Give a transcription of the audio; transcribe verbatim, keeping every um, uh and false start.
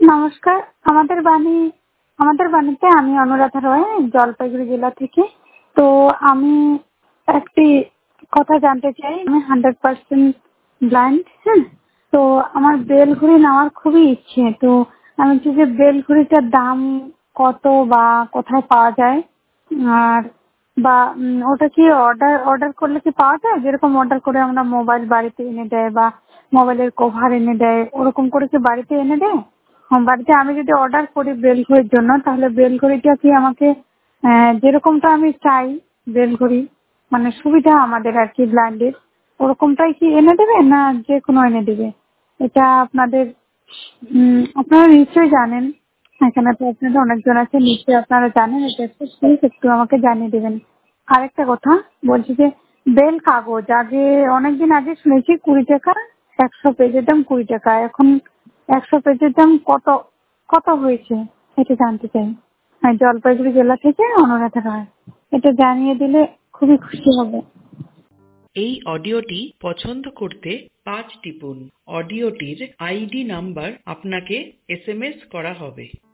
নমস্কার। আমাদের বাণী আমাদের বাণীতে আমি অনুরাধা রয়, জলপাইগুড়ি জেলা থেকে। তো আমি একটি কথা জানতে চাই। আমি হান্ড্রেড পার্সেন্ট ব্লাইন্ড। হ্যাঁ, তো আমার বেলঘড়ি নেওয়ার খুবই ইচ্ছে। তো আমি বলছি যে বেলঘড়িটার দাম কত বা কোথায় পাওয়া যায়, আর বা উম, ওটা কি অর্ডার অর্ডার করলে কি পাওয়া যায়? যেরকম অর্ডার করে আমরা মোবাইল বাড়িতে এনে দেয় বা মোবাইলের কভার এনে দেয়, ওরকম করে কি বাড়িতে এনে দেয়? হ্যাঁ, বাড়িতে আমি যদি অর্ডার করি বেলঘড়ির জন্য, তাহলে বেলঘড়িটা কি আমাকে আহ, যেরকমটা আমি চাই বেলঘড়ি, মানে সুবিধা আমাদের আর কি ব্লাইন্ডের, ওরকমটাই কি এনে দেবে না যে কোনো এনে দেবে? এটা আপনাদের উম, আপনারা নিশ্চয়ই জানেন। এখানে তো আপনাদের অনেকজন আছে, নিশ্চয়ই আপনারা জানেন। এটা একটু প্লিজ একটু আমাকে জানিয়ে দেবেন। আরেকটা কথা বলছি যে বেল কাগজ আগে অনেকদিন আগে শুনেছি কুড়ি টাকা, একশো পেজের দাম কুড়ি টাকা। এখন একশো পেজের দাম কত কত হয়েছে এটা জানতে চাই। হ্যাঁ, জলপাইগুড়ি জেলা থেকে অনুরাধা রয়। এটা জানিয়ে দিলে খুবই খুশি হবে। এই অডিওটি পছন্দ করতে পাঁচ টিপুন। অডিওটির আইডি নাম্বার আপনাকে এসএমএস করা হবে।